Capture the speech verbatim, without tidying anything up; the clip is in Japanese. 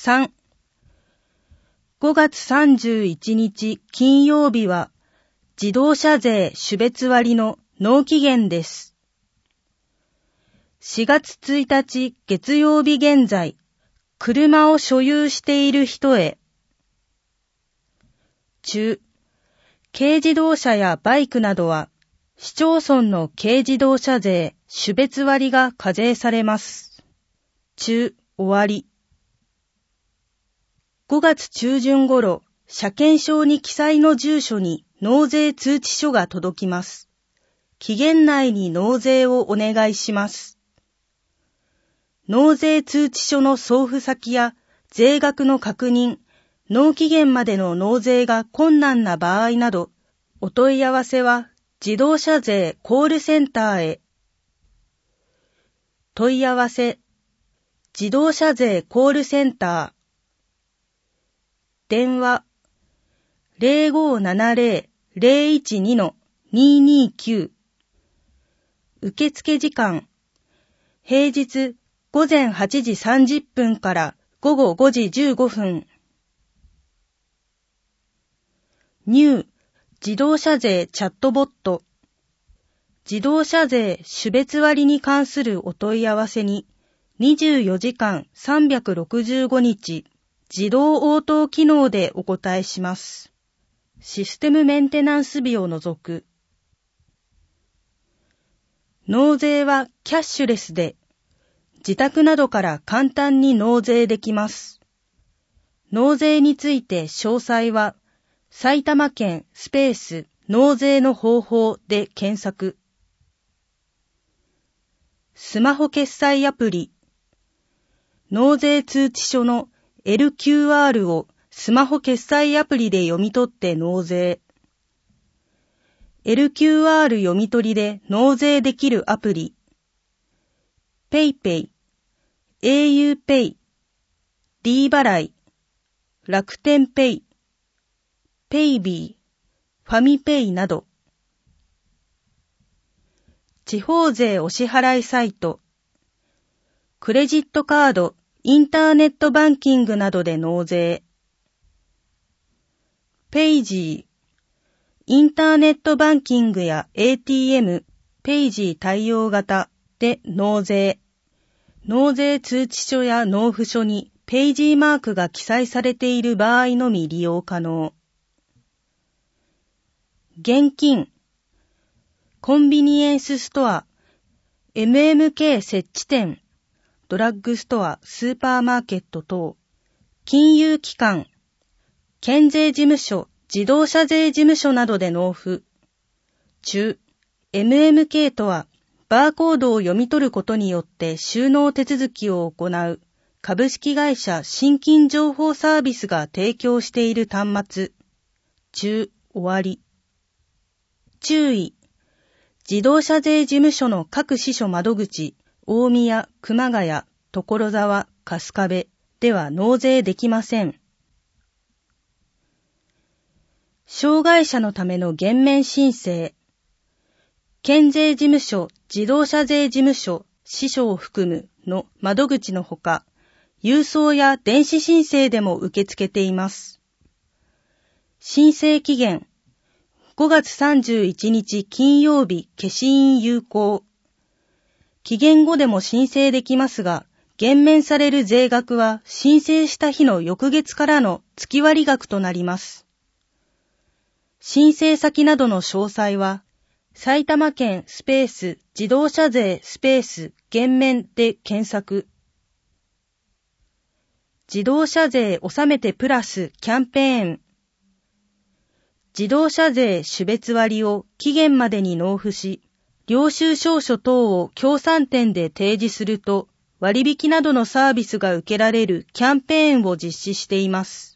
さん、ごがつさんじゅういちにち金曜日は自動車税種別割の納期限です。しがつついたち月曜日現在、車を所有している人へ。中、軽自動車やバイクなどは、市町村の軽自動車税種別割が課税されます。中、終わり。ごがつちゅうじゅん頃、車検証に記載の住所に納税通知書が届きます。期限内に納税をお願いします。納税通知書の送付先や税額の確認、納期限までの納税が困難な場合など、お問い合わせは自動車税コールセンターへ。問い合わせ、自動車税コールセンター。電話、ゼロごーななゼロ ゼロいちに にーにーきゅう。受付時間、平日ごぜんはちじさんじゅっぷんからごごごじじゅうごふん。ニュー自動車税チャットボット。自動車税種別割に関するお問い合わせににじゅうよじかんさんびゃくろくじゅうごにち自動応答機能でお答えします。システムメンテナンス日を除く。納税はキャッシュレスで、自宅などから簡単に納税できます。納税について詳細は、埼玉県スペース納税の方法で検索。スマホ決済アプリ。納税通知書の エルキューアール をスマホ決済アプリで読み取って納税。エルキューアール 読み取りで納税できるアプリ。PayPay、auPay、D 払い、楽天ペイ、ペイビー、ファミペイなど。地方税お支払いサイト。クレジットカード、インターネットバンキングなどで納税。ペイジー、インターネットバンキングや エーティーエム、ペイジー対応型で納税。納税通知書や納付書にペイジーマークが記載されている場合のみ利用可能。現金、コンビニエンスストア、エムエムケー 設置店、ドラッグストア、スーパーマーケット等、金融機関、県税事務所、自動車税事務所などで納付。中、エムエムケー とは、バーコードを読み取ることによって収納手続きを行う株式会社信金情報サービスが提供している端末。中、終わり。注意。自動車税事務所の各支所窓口、大宮、熊谷、所沢、春日部では納税できません。障害者のための減免申請。県税事務所、自動車税事務所、支所を含むの窓口のほか、郵送や電子申請でも受け付けています。申請期限、ごがつさんじゅういちにち金曜日消印有効。期限後でも申請できますが、減免される税額は申請した日の翌月からの月割額となります。申請先などの詳細は、埼玉県スペース自動車税スペース減免で検索。自動車税納めてプラスキャンペーン。自動車税種別割を期限までに納付し、領収証書等を協賛店で提示すると割引などのサービスが受けられるキャンペーンを実施しています。